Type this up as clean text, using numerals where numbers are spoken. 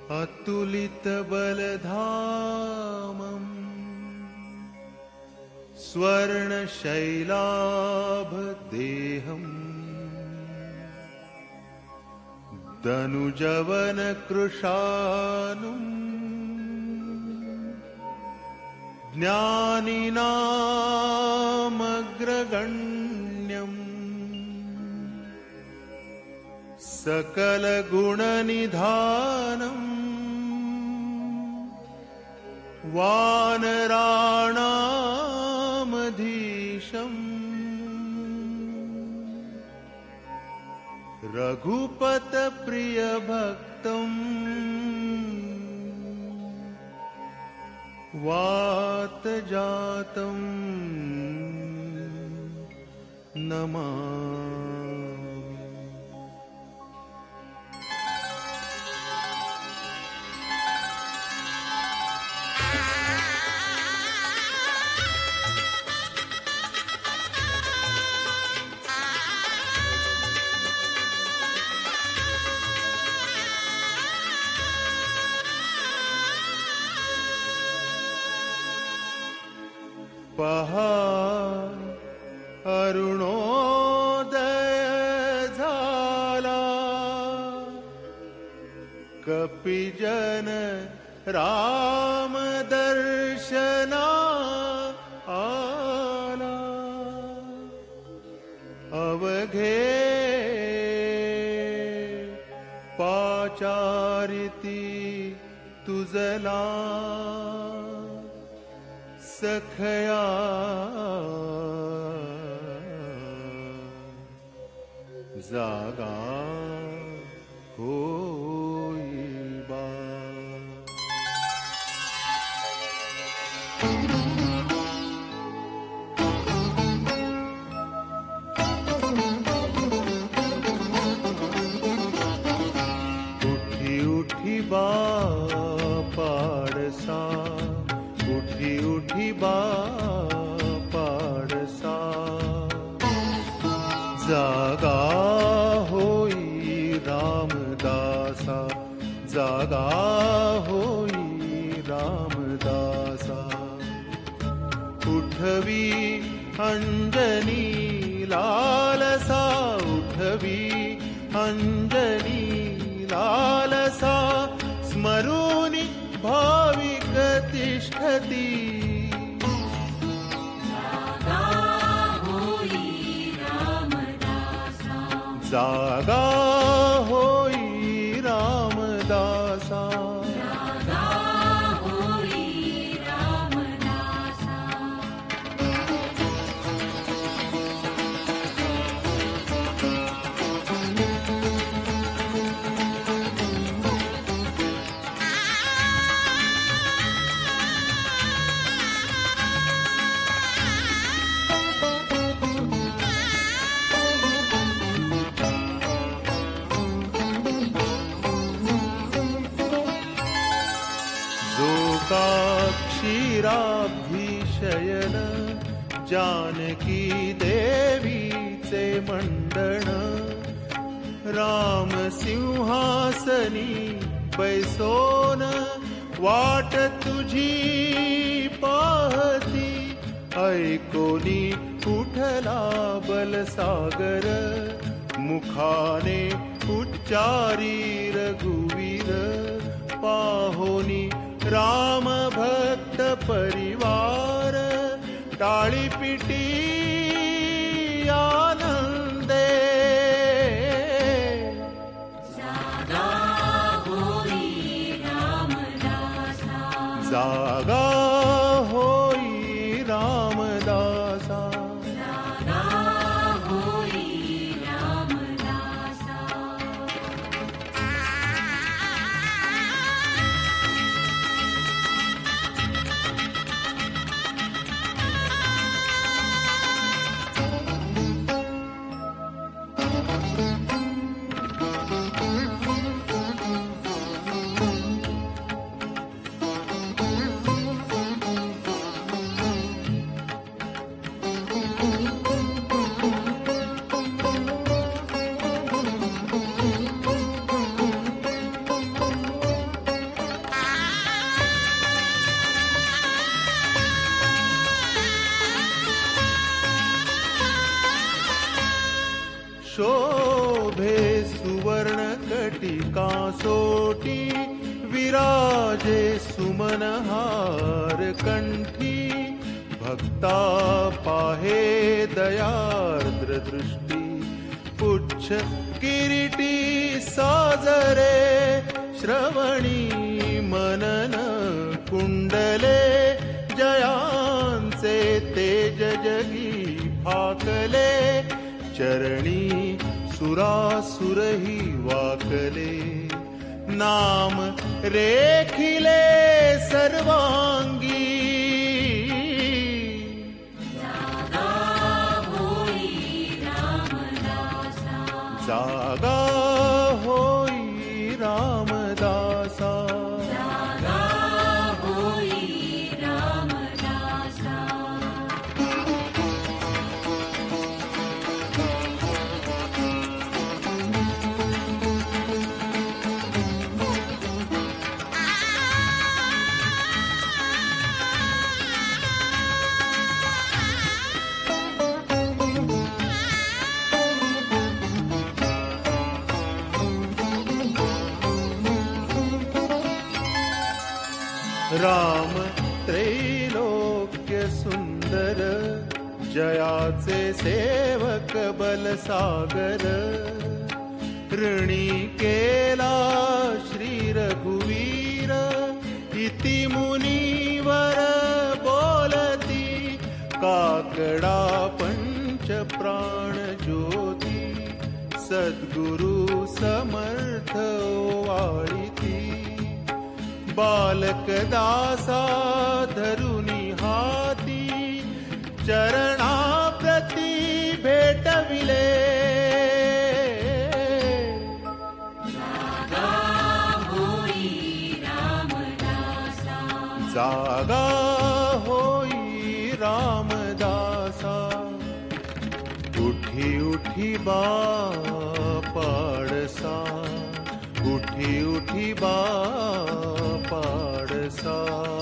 अतुलित बलधामम् स्वर्णशैलाभ देहम् दनुजवन कृशानुम् ज्ञानिनामग्रगण्यम् सकलगुणनिधानम् वानराणामधीशम् रघुपतप्रियभक्तम् वातजातं नमामि। पहार अरुणोदय झाला कपिजन राम दर्शना आला अवघे पाचारिती तुझला सखया जागा होईबा। उठी उठी बा पाडसा उठी उठी बा पाडसा जागा होई रामदासा जागा होई रामदासा उठवी अंजनी लालसा उठवी अंजनी लालसा स्मरूनि भाविक तिष्ठति जागा होई रामदासा जागा होई रामदासा जागा होई रामदासा क्षीराब्धिशयन जानकी देवीचे मंडण राम सिंहासनी बैसोन वाट तुझी पाहती ऐकोनी उठला बलसागर मुखाने उच्चारी रघुवीर पाहोनी राम भक्त परिवार टाळीपिटी आनंदे जागा होई रामदासा जागा होई रामदासा जागा होई रामदासा शोभे सुवर्ण कटिका सोटी विराजे सुमनहार कंठी भक्ता पाहे दयार्द्र दृष्टी पुच्छ किरीटी साजरे श्रवणी मनन कुंडले जयांचे तेज जगी फाकले चरणी सुरासुरही वाकले नाम रेखिले सर्वांगी जागा होई रामदासा जागा होई रामदासा जागा होई रामदासा राम त्रैलोक्य सुंदर जयाचे सेवक बलसागर ऋणी केला श्री रघुवीर इति मुनीवर बोलती काकडा पंच प्राण ज्योती सद्गुरु समर्थ वाळीती बालक दासा धरुनी हाती चरणा प्रति भेटविले जागा होई रामदासा जागा होई रामदासा उठी उठी बापाडसा उठी उठी बापाडसा